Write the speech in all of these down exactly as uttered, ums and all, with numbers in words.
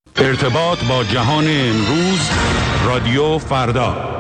ارتباط با جهان امروز، رادیو فردا.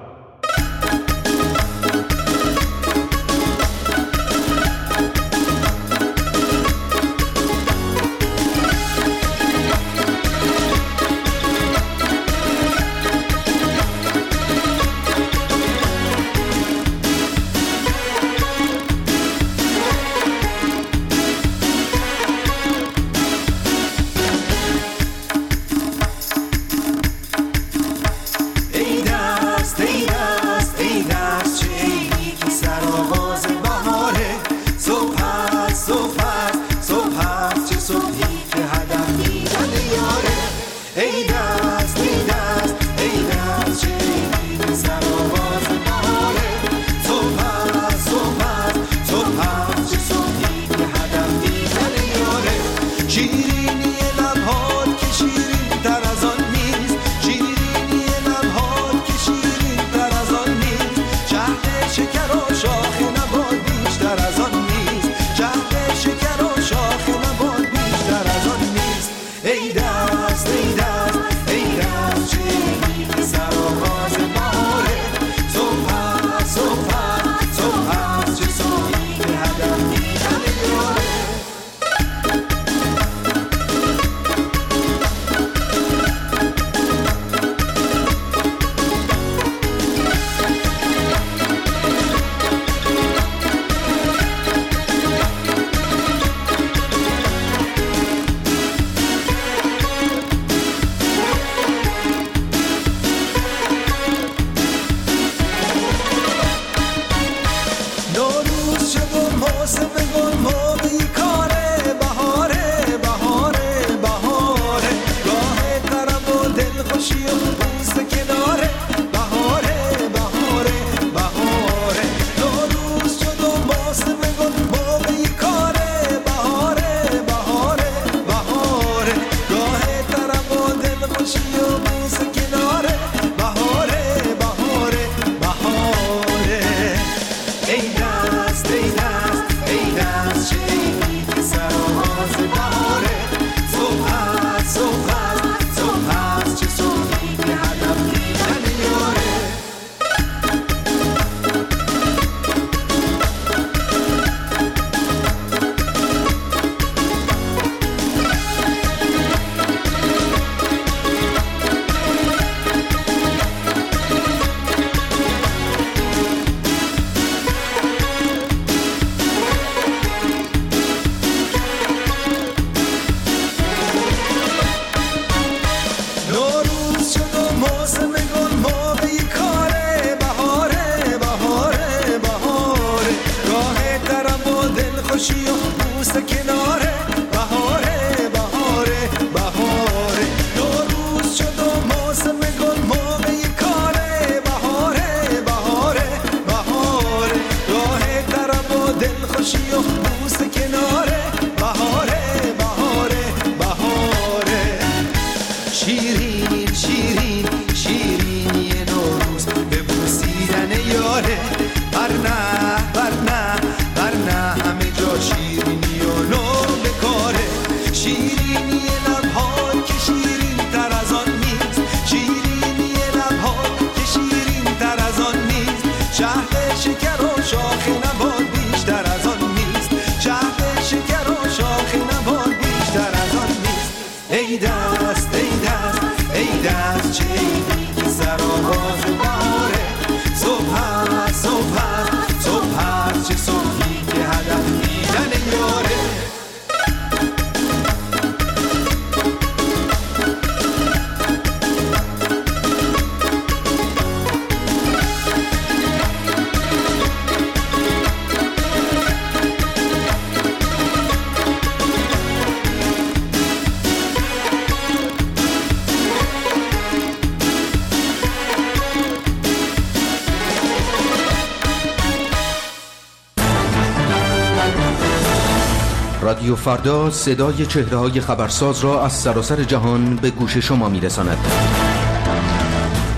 رادیو فردا صدای چهره‌های خبرساز را از سراسر جهان به گوش شما می‌رساند.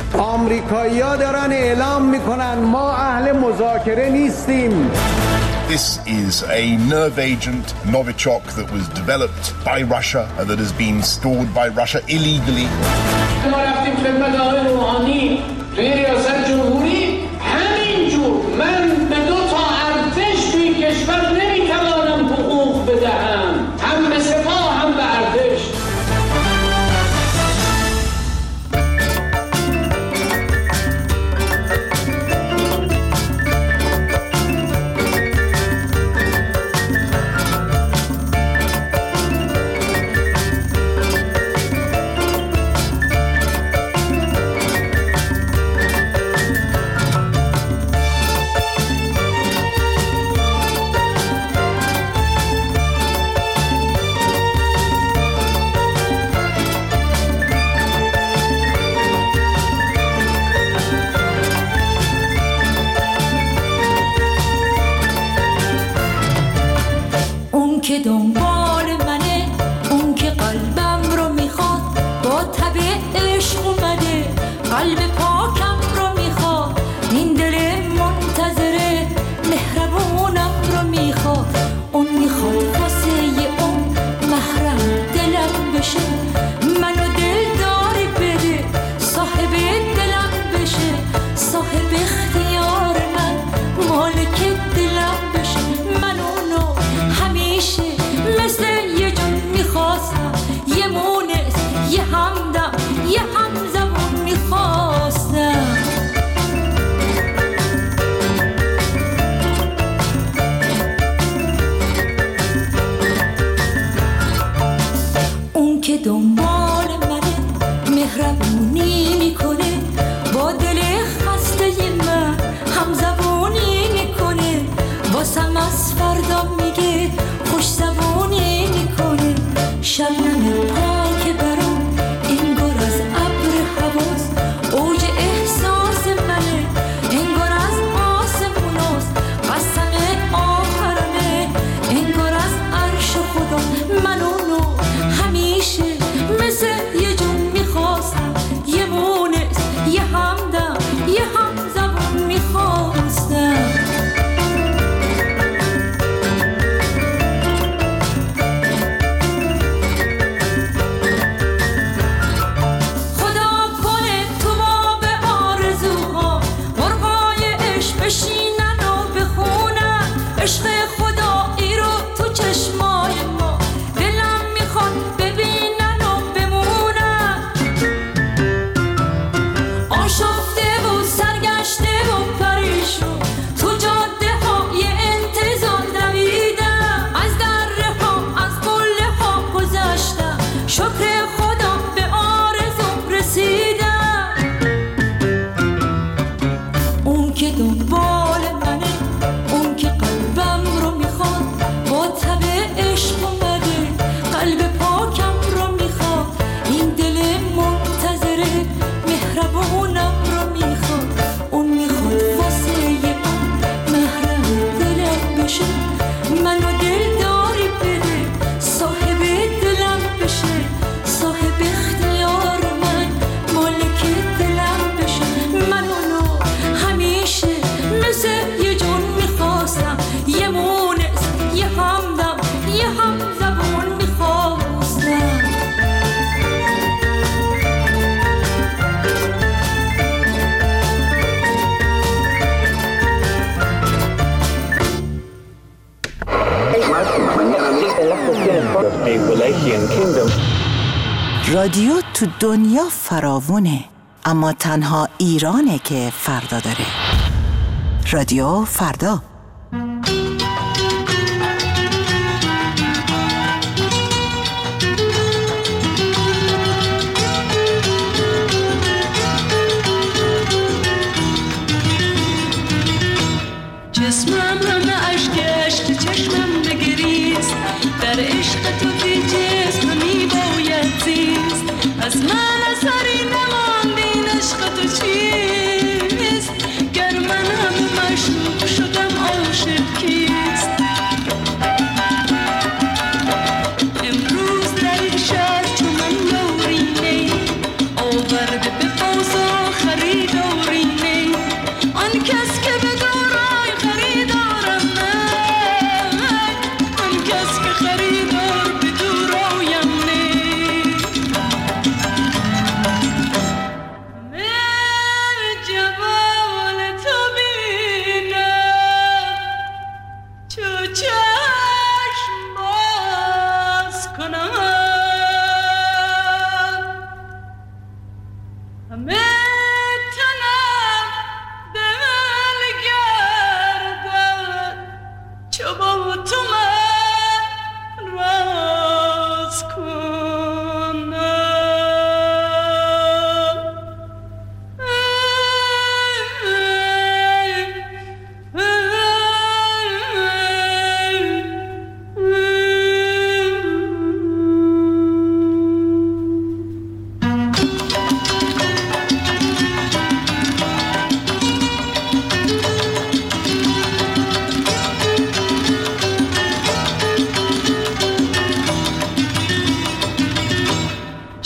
آمریکایی‌ها دارن اعلام می‌کنن ما اهل مذاکره نیستیم. This is a nerve agent, Novichok, that was developed by Russia and that has been stored by Russia illegally. ما رفتیم خدمت آقای روحانی توی ریاست جمهوری، همینجور من به دو تا ارتش توی کشور نمیتوانم حقوق بدهم، هم به سپاه هم به ارتش. که دنبال منه، اون که قلبم رو میخواد، با تب عشق اومده، قلب پاکم رو میخواد، این دل منتظره مهربونم رو میخواد، اون میخواد واسه اون محرم دلم بشه، منو دلداری بده، صاحب دلم بشه، صاحب اختیار من، مالک دلم بشه، من اونو همیشه مثل یه جون میخواستم، یه مونس، یه همدم، یه همزبون میخواستم. اون که دنبال منه، مهربونی میکنه، با دل خسته من همزبونی میکنه، واسم از فردا میگه خوش زبونی میکنه، شبنم پاک برام انگار از ابر حواس، اوج احساس منه انگار از آسموناست، قسم آخرمه انگار از عرش خدا، من اونو همیشه مثل یه جون میخواستم، یه مونس، یه همدم، یه همزبون میخواستم. عشق خدایی رو تو چشمای ما، دلم میخواد ببینن و بمونن، آشفته و سرگشته و پریشون تو جاده های انتظار دویدم، از دره ها از قله ها گذشتم، شکر خدا به آرزوم رسیدم. اون که دنبال منه، اون که قلبم رو میخواد، با تب عشق اومده، قلب پاکم رو میخواد، این دل منتظره مهربونم رو میخواد، اون میخواد واسه اون محرم دلم بشه، منو دلداری بده، صاحب دلم بشه، صاحب اختیار من، مالک دلم بشه، من اونو همیشه مثل یه جون میخواستم، یه مونس، یه همدم، یه همزبون میخواستم. رادیو تو دنیا فراوونه، اما تنها ایرانه که فردا داره. رادیو فردا. جسمم همه عشق عشق، چشمم نگریست، در عشق تو بی جسم میباید زیست، از من اثری نماند این عشق تو چیست، گر من هم مشروق شدم عاشق کیست. امروز در این شهر چون من یاری نی، آورده به بازار خریداری نی، آن کس که به دارای خریدارم نه،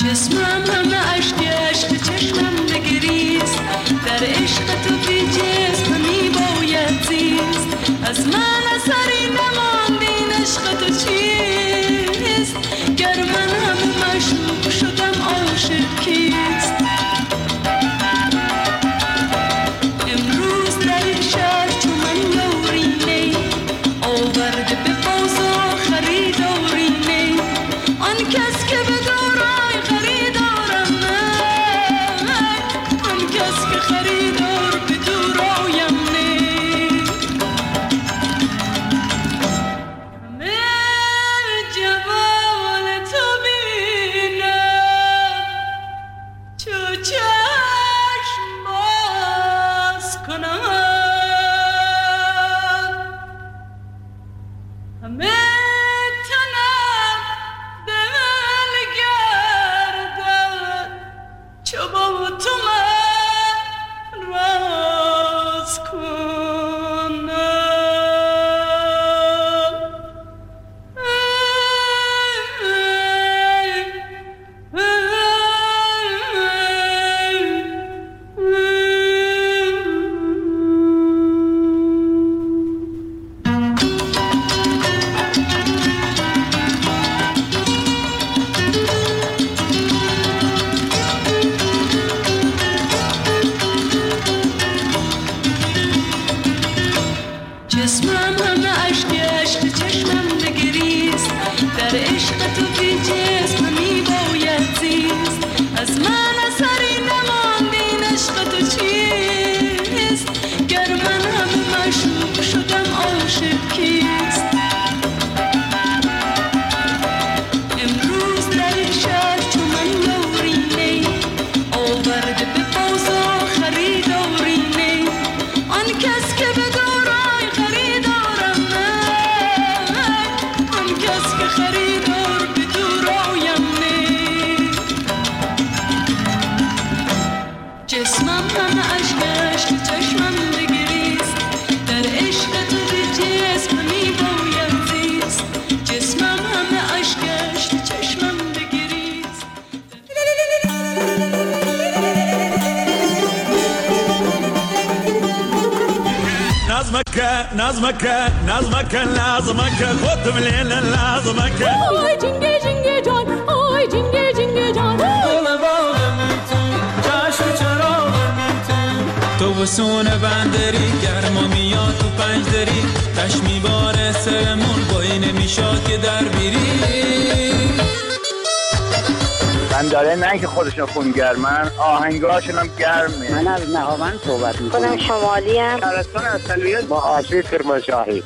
جسمم همه عشق عشق چشمم نگریست در عشق تو بی جسم می باید زیست از من اثری نماند این عشق تو چیست گر من همه مشروق شدم عاشق کیست امروز در این شهر چون من یاری نی آورده به بازار خریداری نی آن کس که به دورای خریدارم من آن کس که خریدار به دورایم نی من جمال تو بینم چو چشم باز کنم همه تنم دل گردد چو با تو من راز کنم جسمم همه عشق عشق چشمم نگریست در عشق تو بی جسم می باید زیست از من اثری نماند این عشق تو چیست گر من همه مشروق شدم عاشق کیست امروز در این شهر چون من یاری نی آورده به بازار خریداری نی آن کس که به دورای خریدارم من آن کس که خریدار به دورایم نی جسمم همه عشق عشق چشمم نگریست در عشق تو به جسم می باید زیست جسمم همه عشق عشق چشمم نگریست نظمك نظمك نظمك لازمك خد من لازمك آی جنگه جنگه جان آی جنگه جنگه جان دل باغم تو چشم چراغم تو تو وسون بندری گرما میاد تو پنج دری تش میباره سرمون بایی نمیشاد که در بیری بنداره نه که خودشون خونگرمن آهنگاشون هم گرمه. من از نهاوند صحبت میکنم. خودم شمالی هم شهرستان اصلیت با آشوی کرمانشاهی.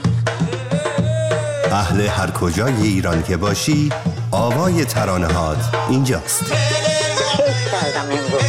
اهل هر کجای ایران که باشی آوای ترانه‌هات اینجاست. کیف کردم امروز.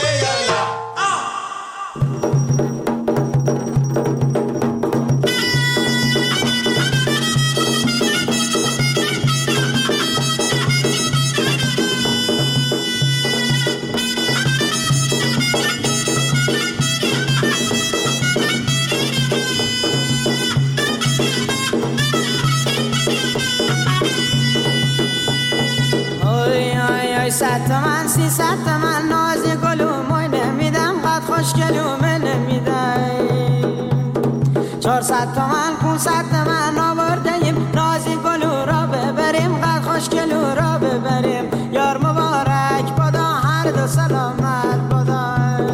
صد تومن سی صد تومن نازی گلوموی نمیدم قد خوشگلومه نمیدم چهار صد تومن پونصد تومن آوردیم نازی گلو را ببریم قد خوشگلو را ببریم یار مبارک بدا هر دو سلامت بدا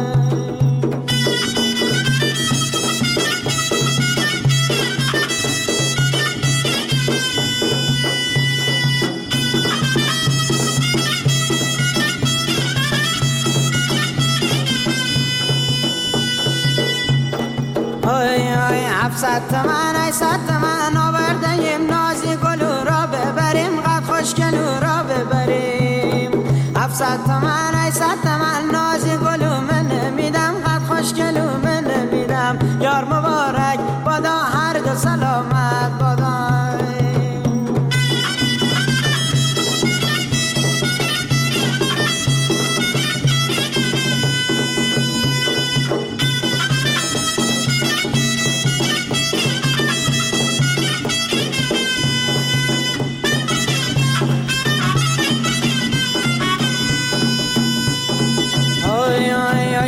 هفتصد تومن هشتصد تومن آوردیم نازی گلو را ببریم قد خوشگلو را ببریم هفتصد تومن هشتصد تومن نازی گلو من نمیدم قد خوشگلو من نمیدم یار مبارک بدا هر دو سلامت بدا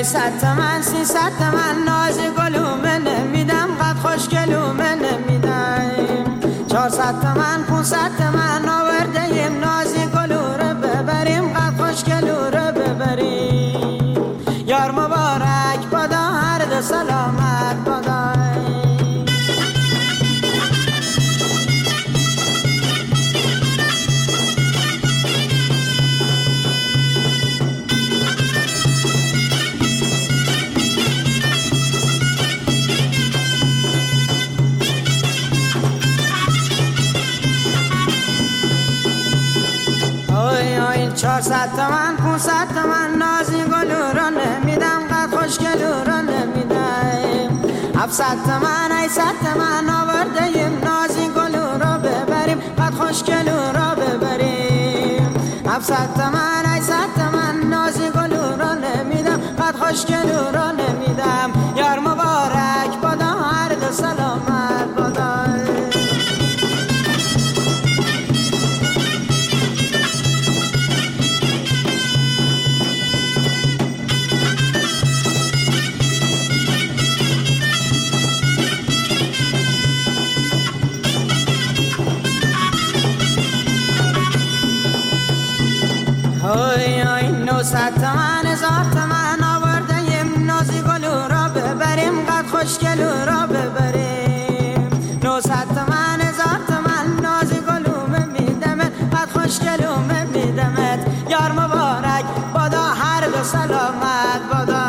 وای صد تومن سیصد تومن ناز گلومه نمیدم قد خوشگلومه نمیدم چهارصد تومن پونصد تومن آوردیم نازی گلوره ببریم قد خوشگلوره ببریم یار مبارک بادا هر دو سلامت بادا چهارصد تومن پونصد تومن نازی گلو رو نمیدم قد خوشگلو رو نمیدم هفتصد تومن هشتصد تومن آوردیم نازی گلو رو ببریم قد خوشگلو رو ببریم هفتصد تومن هشتصد تومن نازی گلو رو نمیدم قد خوشگلو رو نمیدم یار مبارک بادا هر دو سلامت بادا نوصد تومن هزار تومن آوردیم نازی گلو را ببریم قد خوشگلو را ببریم نوصد تومن هزار تومن نازی گلو میدمت قد خوشگلو میدمت یار مبارک بادا هر دو سلامت بادا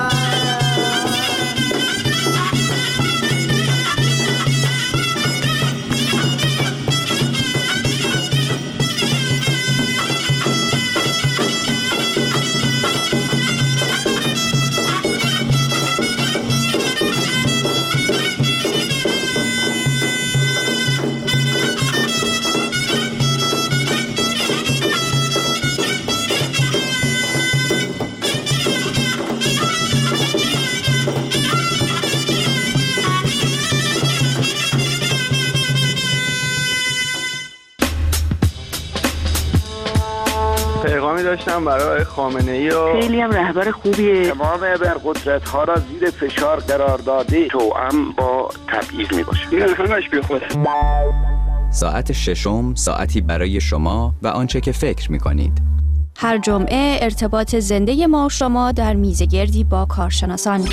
پیغامی داشتم برای خامنه‌ای و خیلی هم رهبر خوبیه. تمام ابرقدرت ها را زیر فشار قرار داده توأم با تبعیض می باشه. این همش بی خود. ساعت ششم ساعتی برای شما و آنچه که فکر می کنید. هر جمعه ارتباط زنده ما شما در میزگردی با کارشناسان.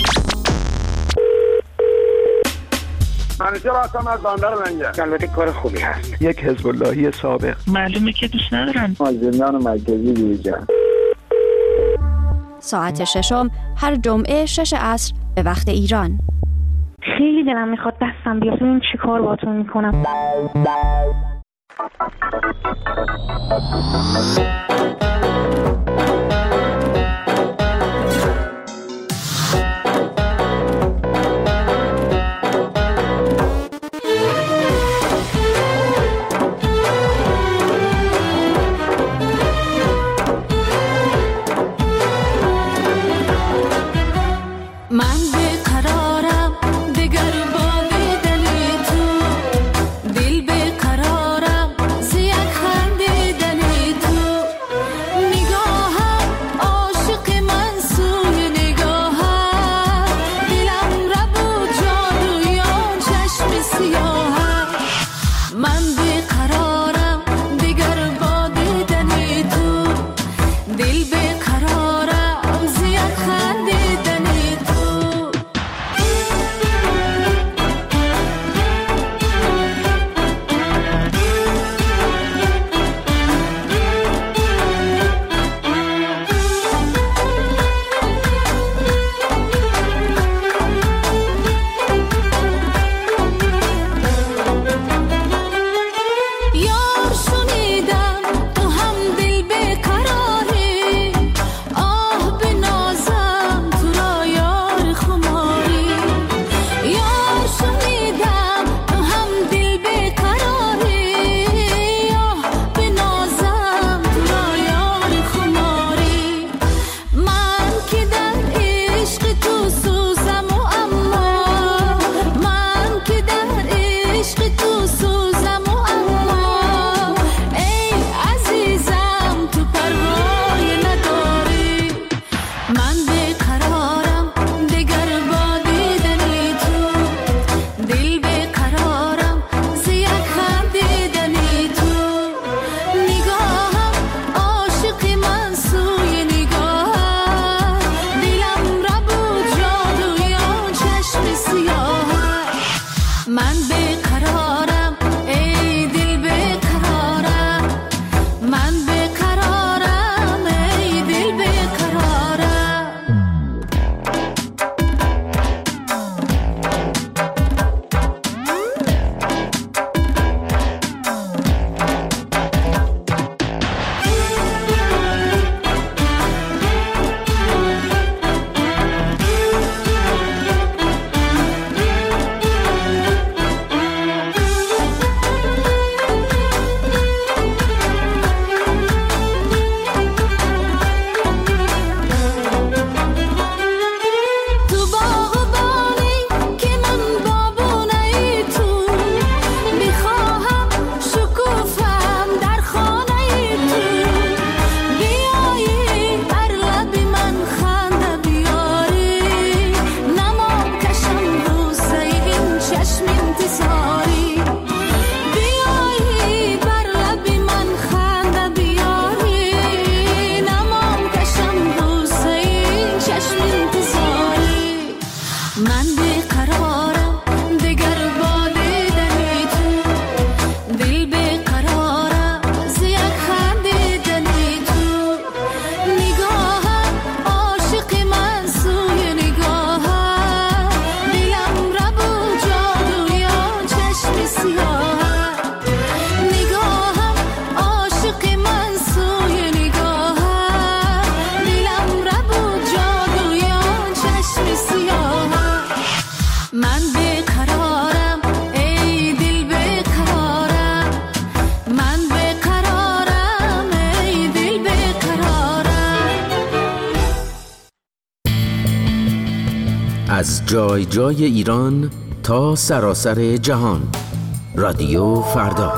منیجر آسام از باندر منگه. البته کار خوبی هست. یک حزب اللهی سابق. معلومه که دوست ندارن. زندان مرکزی دیجا. ساعت ششم هر جمعه شش عصر به وقت ایران. خیلی دلم میخواد دستم بیاد ببینم چی کار باتون میکنم. از جای جای ایران تا سراسر جهان. رادیو فردا.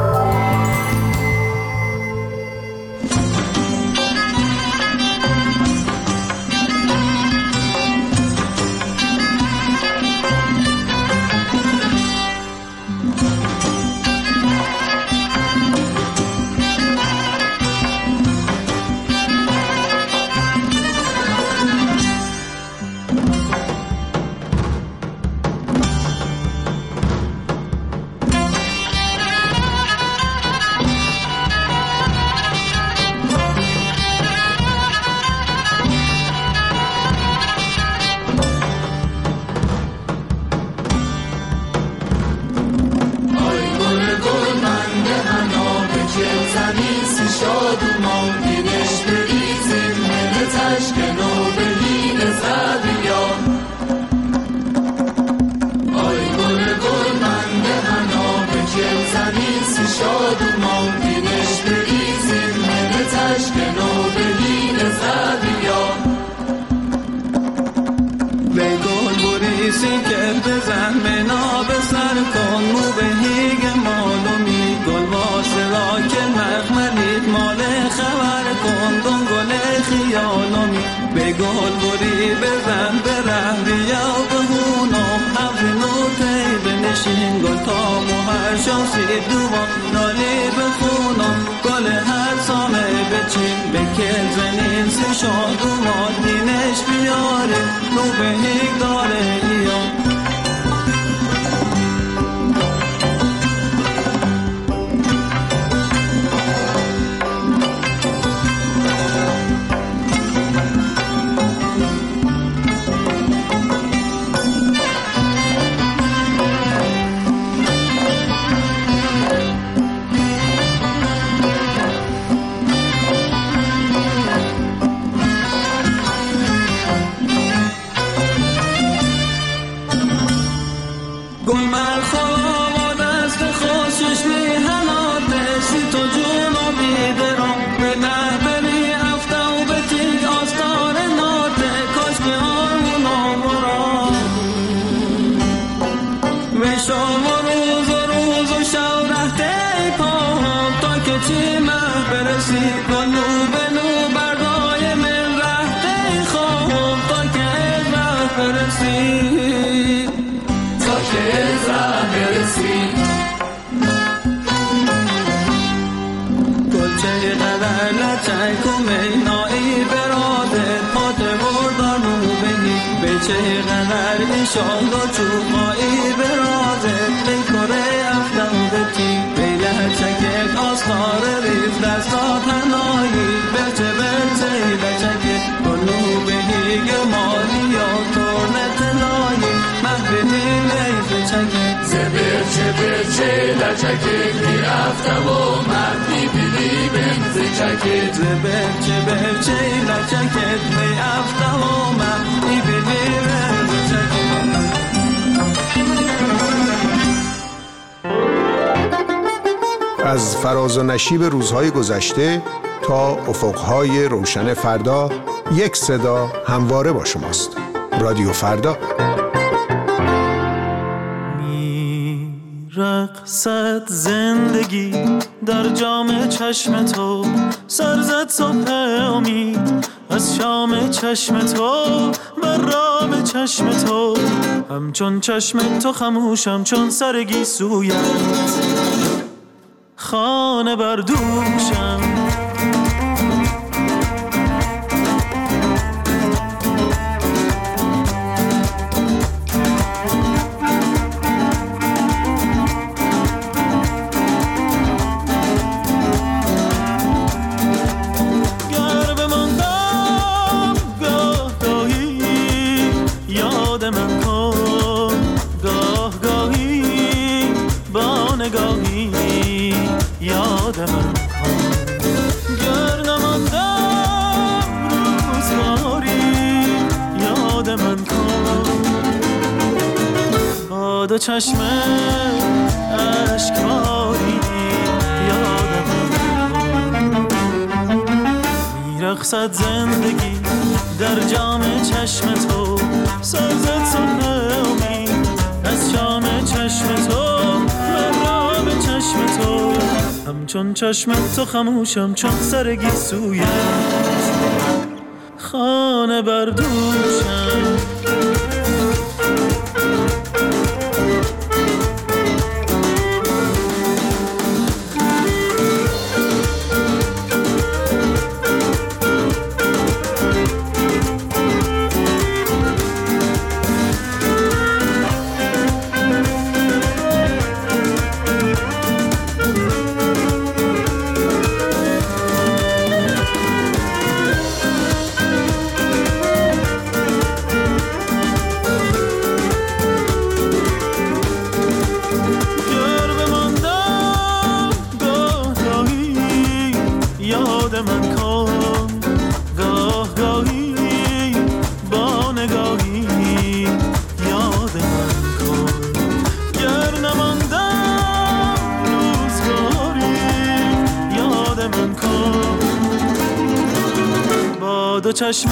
از فراز و نشیب روزهای گذشته تا افقهای روشن فردا، یک صدا همواره با شماست. رادیو فردا. رقصد زندگی در جام چشم تو، سرزد صبح امید از شام چشم تو، بر رام چشم تو، همچون چشم تو خموشم چون سرگی سویت، خانه بردوشم. دو چشم اشکباری یادم میرقصد زندگی در جام چشم تو سازد صبح امید از جام چشم تو محراب چشم تو همچون چشم تو خموشم چون سر گیسویت خانه بردوشم دو چشم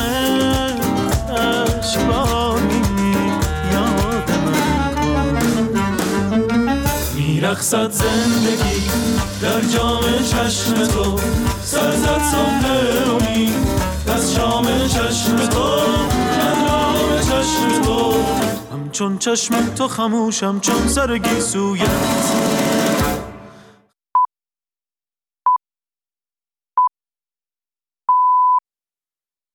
عشقانی یاد من کن میرقصد زندگی در جام چشم تو سرزد صبح امید از شام چشم تو محراب چشم تو همچون چشم تو خموشم چون سر گیسویت